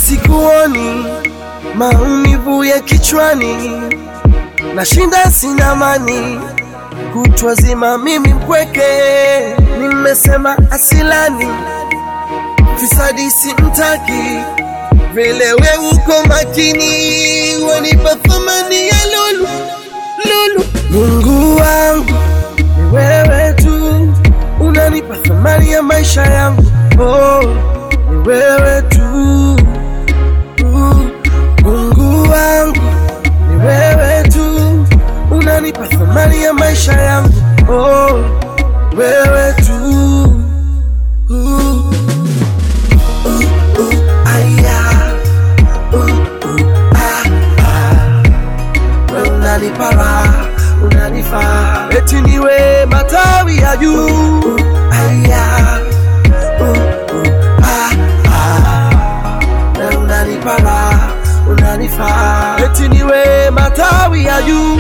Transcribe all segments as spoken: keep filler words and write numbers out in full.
sikuoni, maumivu ya kichwani, nashinda sina amani, kutwa zima mimi mpweke. Nimesema asilani, fisadi simtaki, vile we uko makini, wanipa thamani ya lulu lulu. Mungu wangu ni wewe tu, unanipa thamani ya maisha yangu. Oh, ni wewe tu. uh, Mungu wangu ni wewe tu, unanipa thamani ya maisha yangu. Oh, wewe tu. uh, uh, uh, aya, uh, uh, ah, ah. Wewe unanipa raha, unanifaa, eti niwe matawi ya juu. uh, uh, aya, uh, uh, ah, ah. Wewe unanipa raha, unanifaa, eti niwe matawi ya juu.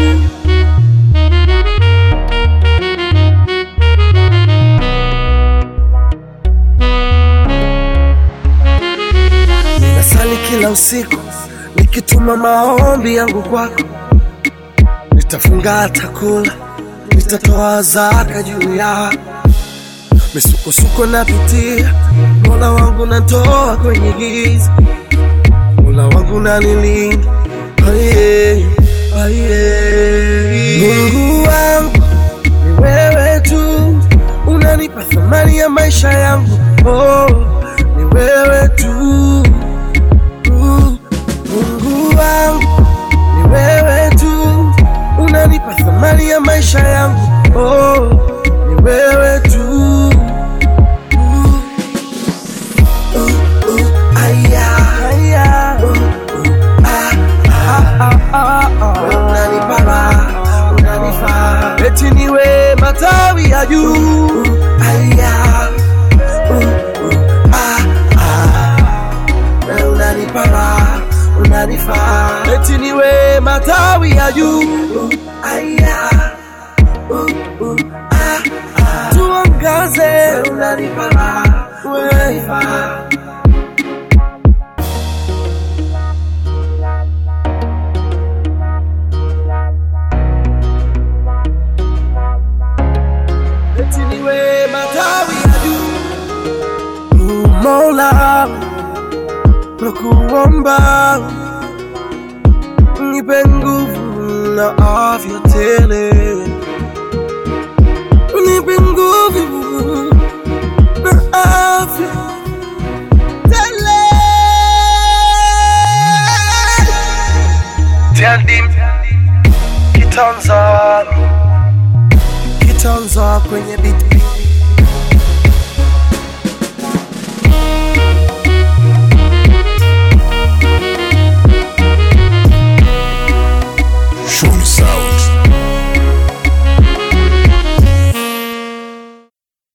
Ninasali kila usiku, nikituma maombi yangu kwako. Nitafunga hata kula, nitatoa zaka juu ya misukosuko napitia. Mola wangu natoa kwenye giza, Mola wangu nanilinda. Aye, aye. Mungu wangu ni wewe tu, unanipa thamani ya maisha yangu. Oh, ni wewe tu. uh, Mungu wangu ni wewe tu, unanipa thamani ya maisha yangu. Oh, ni wewe tu. uh, uh, uh, aya, aya, uh, uh, ah, ah, ah, ah. Unanipa raha, unanifaa, eti niwe matawi ya juu. uh, aya, uh, uh, ah, ah. Unanipa raha, unanifaa, eti niwe matawi ya juu. uh, aya, uh, uh, ah, ah. Tuangaze, unanipa raha, unanifaa. Eti niwe matawi ya juu. Mola, nakuomba nipe nguvu na afya tele, nipe nguvu na afya tele. Tiandim kitanza, kitanza kwenye beat.